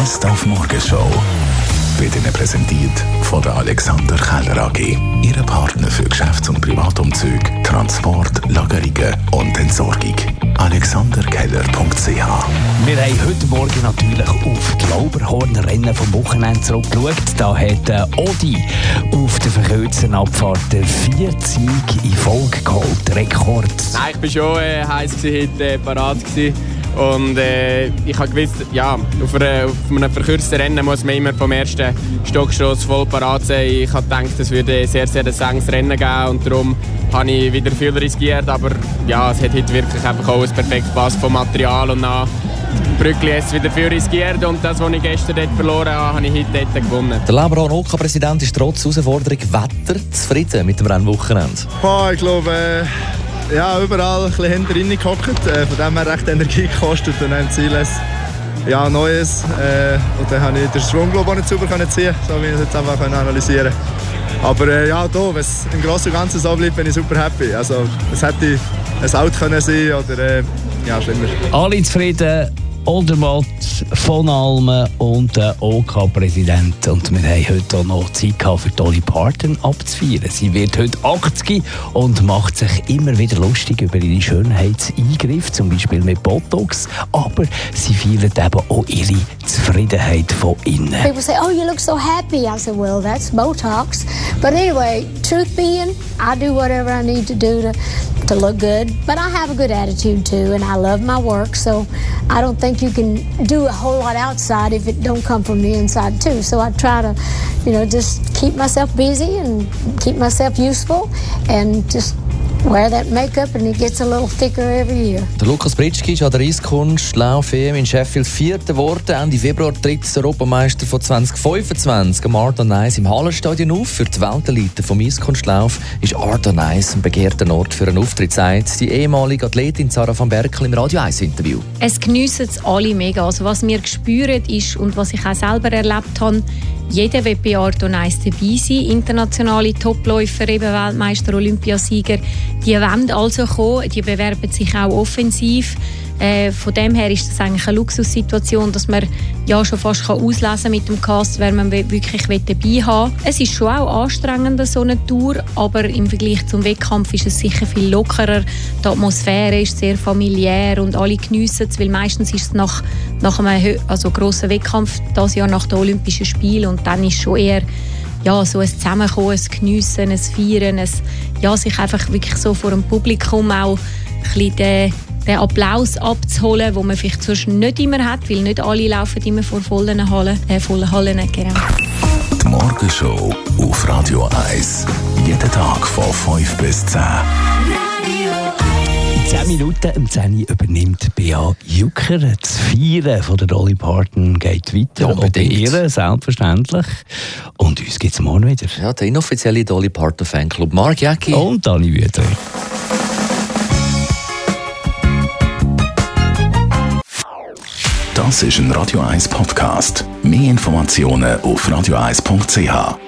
Best auf Morgenshow wird Ihnen präsentiert von der Alexander Keller AG. Ihre Partner für Geschäfts- und Privatumzüge, Transport, Lagerungen und Entsorgung. alexanderkeller.ch. Wir haben heute Morgen natürlich auf die Lauberhorn-Rennen vom Wochenende zurückgeschaut. Da hat Odi auf der verkürzten Abfahrt 4 Siege in Folge geholt. Rekord. Nein, ich war schon heiß heute parat gewesen. Und ich habe gewusst, ja, auf einem verkürzten Rennen muss man immer vom ersten Stockstoss voll parat sein. Ich habe gedacht, es würde sehr, sehr ein enges Rennen geben und darum habe ich wieder viel riskiert. Aber ja, es hat heute wirklich einfach alles perfekt gepasst vom Material und nach Brückli ist wieder viel riskiert und das, was ich gestern dort verloren habe, habe ich heute dort gewonnen. Der Lauberhorn-OK-Präsident ist trotz Herausforderung Wetter zufrieden mit dem Rennwochenende. Ich glaube, ja, überall ein bisschen hinter rein gehockt, von dem her recht Energie gekostet und dann im Ziel ja, Neues. Und dann habe ich den Schwung glaube ich, auch nicht sauber ziehen, so wie ich es jetzt einfach analysieren kann. Aber ja, wenn es im Großen und Ganzen so bleibt, bin ich super happy. Also, es hätte ein Out können sein oder ja, schlimmer. Alle zufrieden. Odermatt, von Almen und der OK-Präsident. Und wir haben heute auch noch Zeit gehabt, für Dolly Parton abzufeiern. Sie wird heute 80 und macht sich immer wieder lustig über ihre Schönheitseingriffe, zum Beispiel mit Botox. Aber sie feiert eben auch ihre Zufriedenheit von innen. People say, oh, you look so happy. I said, well, that's Botox. But anyway, truth being, I do whatever I need to do to look good. But I have a good attitude too, and I love my work, so I don't think you can do a whole lot outside if it don't come from the inside too. So I try to, just keep myself busy and keep myself useful and just wear that makeup and it gets a little thicker every year. Der Lukas Britschki ist an der Eiskunstlauf-EM in Sheffield 4. geworden. Ende Februar tritt der Europameister von 2025 am Art on Ice im Hallenstadion auf. Für die Weltelite vom Eiskunstlauf ist Art on Ice ein begehrter Ort für einen Auftritt, sagt die ehemalige Athletin Sarah van Berkel im Radio 1 Interview. Es geniessen es alle mega. Also was wir spüren ist und was ich auch selber erlebt habe, jeder will bei Art on Ice dabei sein. Internationale Topläufer, eben Weltmeister, Olympiasieger, die wollen also kommen, die bewerben sich auch offensiv. Von dem her ist das eigentlich eine Luxussituation, dass man ja schon fast auslesen mit dem Cast, wer man wirklich dabei haben will. Es ist schon auch anstrengend, so eine Tour, aber im Vergleich zum Wettkampf ist es sicher viel lockerer. Die Atmosphäre ist sehr familiär und alle geniessen es, weil meistens ist es nach einem grossen Wettkampf, das Jahr nach den Olympischen Spielen, und dann ist schon eher so ein Zusammenkommen, ein Geniessen, ein Feiern, sich einfach wirklich so vor dem Publikum auch ein bisschen den Applaus abzuholen, den man vielleicht sonst nicht immer hat, weil nicht alle laufen immer vor vollen Hallen. Genau. Die Morgenshow auf Radio 1. Jeden Tag von 5 bis 10. In 10 Minuten um 10 Uhr übernimmt Bea Jucker. Das Feiern von der Dolly Parton geht weiter. Ja, bei ihr, selbstverständlich. Und uns gibt es morgen wieder. Ja, der inoffizielle Dolly Parton Fanclub. Mark Jäcki und Dani Wüther. Das ist ein Radio 1 Podcast. Mehr Informationen auf radio1.ch.